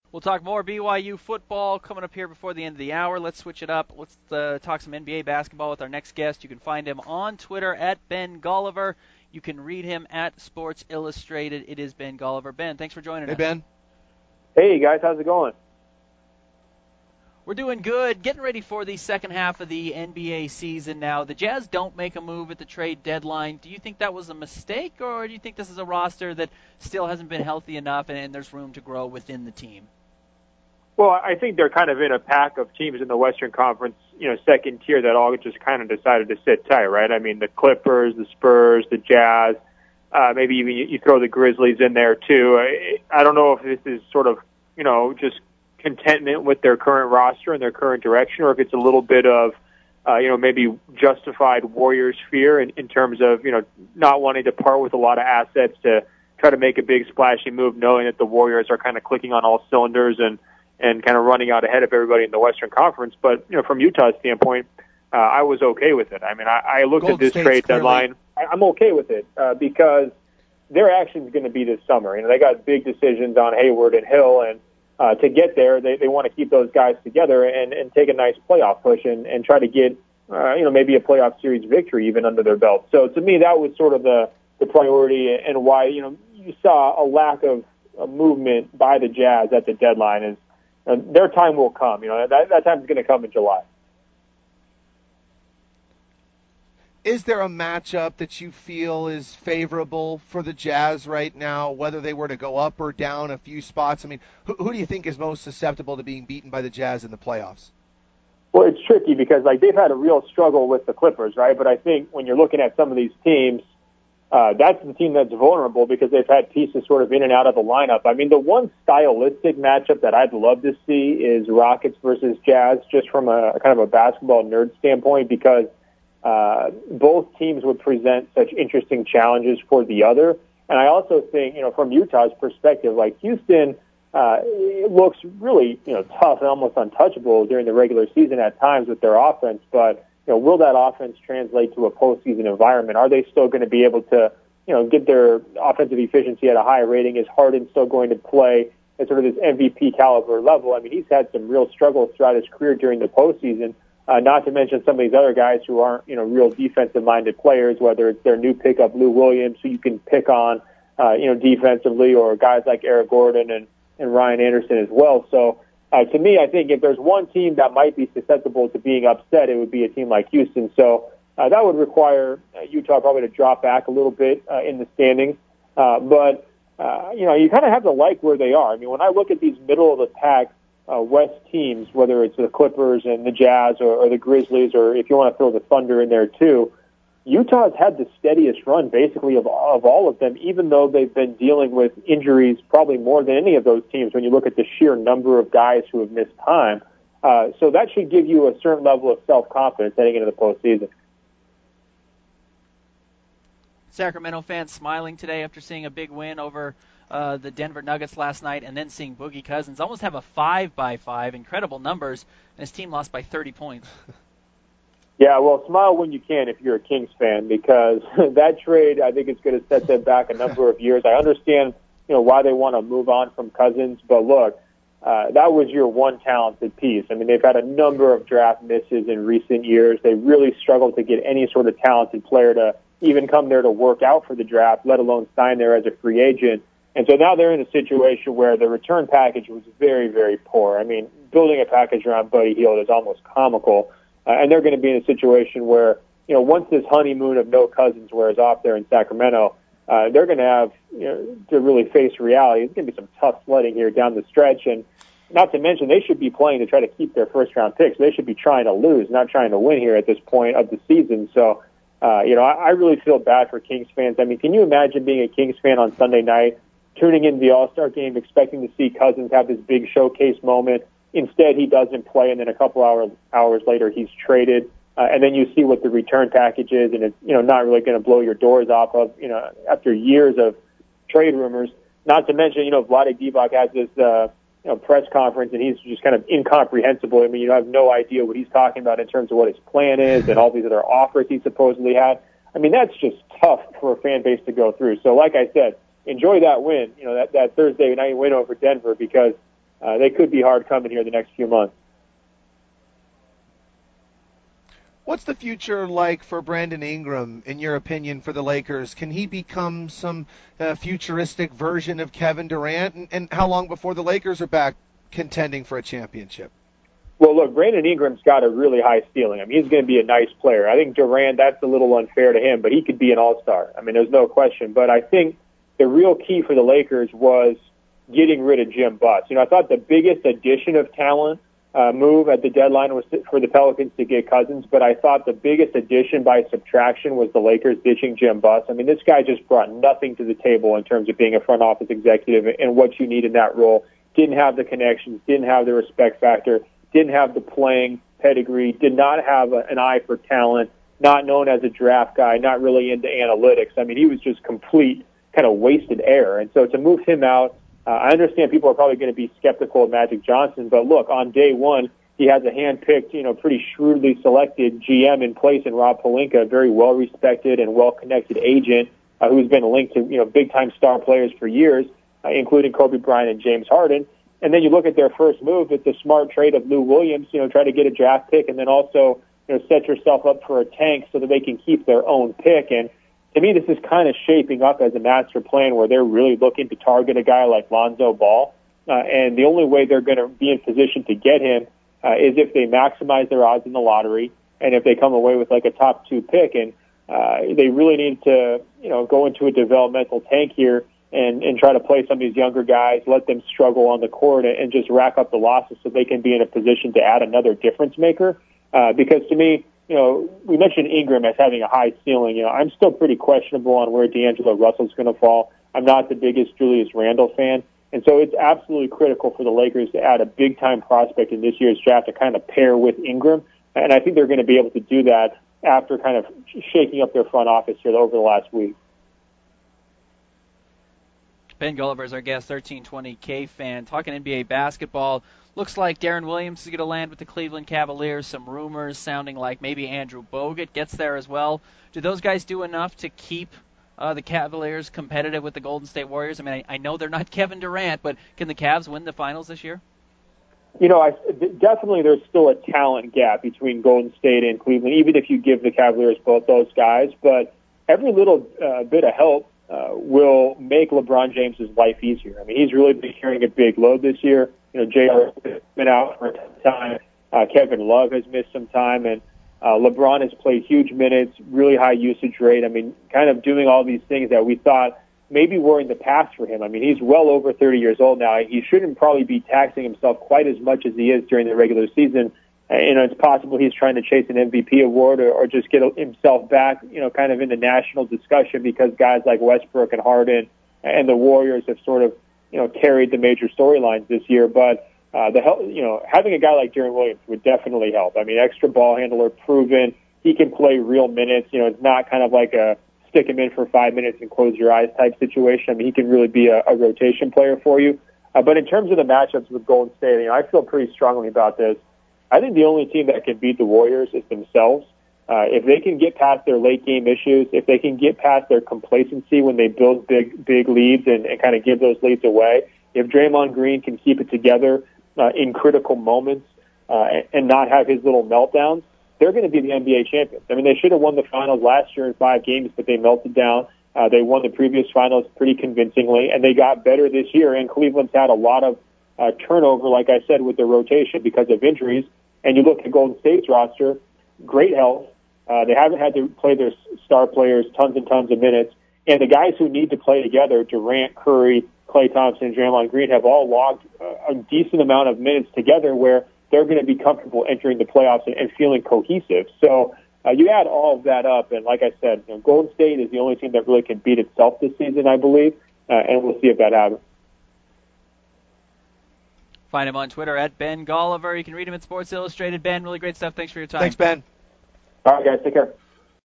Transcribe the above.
We'll talk more BYU football coming up here before the end of the hour. Let's switch it up. Let's talk some NBA basketball with our next guest. You can find him on Twitter at Ben Golliver. You can read him at Sports Illustrated. It is Ben Golliver. Ben, thanks for joining us. Hey, Ben. Hey, guys. How's it going? We're doing good. Getting ready for the second half of the NBA season now. The Jazz don't make a move at the trade deadline. Do you think that was a mistake, or do you think this is a roster that still hasn't been healthy enough and there's room to grow within the team? Well, I think they're kind of in a pack of teams in the Western Conference, second tier that all just kind of decided to sit tight, right? I mean, the Clippers, the Spurs, the Jazz, maybe even you throw the Grizzlies in there too. I don't know if this is sort of, just contentment with their current roster and their current direction, or if it's a little bit of, maybe justified Warriors fear in terms of, not wanting to part with a lot of assets to try to make a big splashy move, knowing that the Warriors are kind of clicking on all cylinders and kind of running out ahead of everybody in the Western Conference. But, from Utah's standpoint, I was okay with it. I mean, I looked at this trade deadline. I'm okay with it because their action is going to be this summer. They got big decisions on Hayward and Hill, and to get there, they want to keep those guys together and take a nice playoff push and try to get, maybe a playoff series victory even under their belt. So to me, that was sort of the priority and why, you saw a lack of movement by the Jazz at the deadline is, their time will come. That time is going to come in July. Is there a matchup that you feel is favorable for the Jazz right now, whether they were to go up or down a few spots? I mean, who do you think is most susceptible to being beaten by the Jazz in the playoffs? Well, it's tricky because they've had a real struggle with the Clippers, right? But I think when you're looking at some of these teams, that's the team that's vulnerable because they've had pieces sort of in and out of the lineup. I mean, the one stylistic matchup that I'd love to see is Rockets versus Jazz, just from a kind of a basketball nerd standpoint, because both teams would present such interesting challenges for the other. And I also think, from Utah's perspective, like Houston, it looks really, tough and almost untouchable during the regular season at times with their offense, but will that offense translate to a postseason environment? Are they still going to be able to, get their offensive efficiency at a high rating? Is Harden still going to play at sort of this MVP caliber level? I mean, he's had some real struggles throughout his career during the postseason, not to mention some of these other guys who aren't, real defensive-minded players, whether it's their new pickup, Lou Williams, who you can pick on, defensively, or guys like Eric Gordon and Ryan Anderson as well. So, to me, I think if there's one team that might be susceptible to being upset, it would be a team like Houston. So that would require Utah probably to drop back a little bit in the standings. But you kind of have to like where they are. I mean, when I look at these middle-of-the-pack West teams, whether it's the Clippers and the Jazz or the Grizzlies, or if you want to throw the Thunder in there too, Utah's had the steadiest run, basically, of all of them, even though they've been dealing with injuries probably more than any of those teams when you look at the sheer number of guys who have missed time. So that should give you a certain level of self-confidence heading into the postseason. Sacramento fans smiling today after seeing a big win over the Denver Nuggets last night, and then seeing Boogie Cousins almost have a 5-by-5, incredible numbers, and his team lost by 30 points. Yeah, well, smile when you can if you're a Kings fan, because that trade, I think, is going to set them back a number of years. I understand, why they want to move on from Cousins, but look, that was your one talented piece. I mean, they've had a number of draft misses in recent years. They really struggled to get any sort of talented player to even come there to work out for the draft, let alone sign there as a free agent. And so now they're in a situation where the return package was very, very poor. I mean, building a package around Buddy Hield is almost comical. And they're going to be in a situation where, once this honeymoon of no Cousins wears off there in Sacramento, they're going to have to really face reality. It's going to be some tough sledding here down the stretch. And not to mention, they should be playing to try to keep their first-round picks. They should be trying to lose, not trying to win here at this point of the season. So, I really feel bad for Kings fans. I mean, can you imagine being a Kings fan on Sunday night, tuning into the All-Star game, expecting to see Cousins have this big showcase moment? Instead, he doesn't play, and then a couple hours later, he's traded. And then you see what the return package is, and it's not really going to blow your doors off of after years of trade rumors. Not to mention Vlade Divac has this press conference, and he's just kind of incomprehensible. I mean, you have no idea what he's talking about in terms of what his plan is and all these other offers he supposedly had. I mean, that's just tough for a fan base to go through. So, like I said, enjoy that win, that Thursday night win over Denver, because they could be hard coming here the next few months. What's the future like for Brandon Ingram, in your opinion, for the Lakers? Can he become some futuristic version of Kevin Durant? And how long before the Lakers are back contending for a championship? Well, look, Brandon Ingram's got a really high ceiling. I mean, he's going to be a nice player. I think Durant, that's a little unfair to him, but he could be an all-star. I mean, there's no question. But I think the real key for the Lakers was getting rid of Jim Buss. I thought the biggest addition of talent move at the deadline was for the Pelicans to get Cousins, but I thought the biggest addition by subtraction was the Lakers ditching Jim Buss. I mean, this guy just brought nothing to the table in terms of being a front office executive and what you need in that role. Didn't have the connections, didn't have the respect factor, didn't have the playing pedigree, did not have an eye for talent, not known as a draft guy, not really into analytics. I mean, he was just complete kind of wasted air. And so to move him out, I understand people are probably going to be skeptical of Magic Johnson, but look, on day one, he has a hand-picked, pretty shrewdly selected GM in place in Rob Pelinka, a very well-respected and well-connected agent who's been linked to, big-time star players for years, including Kobe Bryant and James Harden. And then you look at their first move, it's a smart trade of Lou Williams, try to get a draft pick and then also, set yourself up for a tank so that they can keep their own pick. And to me, this is kind of shaping up as a master plan where they're really looking to target a guy like Lonzo Ball. And the only way they're going to be in position to get him is if they maximize their odds in the lottery and if they come away with like a top 2 pick. And they really need to, go into a developmental tank here and try to play some of these younger guys, let them struggle on the court and just rack up the losses so they can be in a position to add another difference maker. Because to me, we mentioned Ingram as having a high ceiling. I'm still pretty questionable on where D'Angelo Russell's going to fall. I'm not the biggest Julius Randle fan. And so it's absolutely critical for the Lakers to add a big-time prospect in this year's draft to kind of pair with Ingram. And I think they're going to be able to do that after kind of shaking up their front office here over the last week. Ben Gulliver is our guest, 1320K fan. Talking NBA basketball, looks like Deron Williams is going to land with the Cleveland Cavaliers. Some rumors sounding like maybe Andrew Bogut gets there as well. Do those guys do enough to keep the Cavaliers competitive with the Golden State Warriors? I mean, I know they're not Kevin Durant, but can the Cavs win the finals this year? Definitely there's still a talent gap between Golden State and Cleveland, even if you give the Cavaliers both those guys. But every little bit of help will make LeBron James' life easier. I mean, he's really been carrying a big load this year. J.R. has been out for a time. Kevin Love has missed some time, and LeBron has played huge minutes, really high usage rate. I mean, kind of doing all these things that we thought maybe were in the past for him. I mean, he's well over 30 years old now. He shouldn't probably be taxing himself quite as much as he is during the regular season. It's possible he's trying to chase an MVP award or just get himself back, kind of in the national discussion because guys like Westbrook and Harden and the Warriors have sort of, carried the major storylines this year. But having a guy like Deron Williams would definitely help. I mean, extra ball handler, proven. He can play real minutes. It's not kind of like a stick him in for 5 minutes and close your eyes type situation. I mean, he can really be a rotation player for you. But in terms of the matchups with Golden State, I feel pretty strongly about this. I think the only team that can beat the Warriors is themselves. If they can get past their late game issues, if they can get past their complacency when they build big leads and kind of give those leads away, if Draymond Green can keep it together in critical moments and not have his little meltdowns, they're going to be the NBA champions. I mean, they should have won the finals last year in 5 games, but they melted down. They won the previous finals pretty convincingly, and they got better this year. And Cleveland's had a lot of turnover, like I said, with their rotation because of injuries. And you look at Golden State's roster, great health. They haven't had to play their star players tons and tons of minutes. And the guys who need to play together, Durant, Curry, Klay Thompson, and Draymond Green, have all logged a decent amount of minutes together where they're going to be comfortable entering the playoffs and feeling cohesive. So you add all of that up, and like I said, Golden State is the only team that really can beat itself this season, I believe, and we'll see if that happens. Find him on Twitter at Ben Golliver. You can read him at Sports Illustrated. Ben, really great stuff. Thanks for your time. Thanks, Ben. All right, guys. Take care.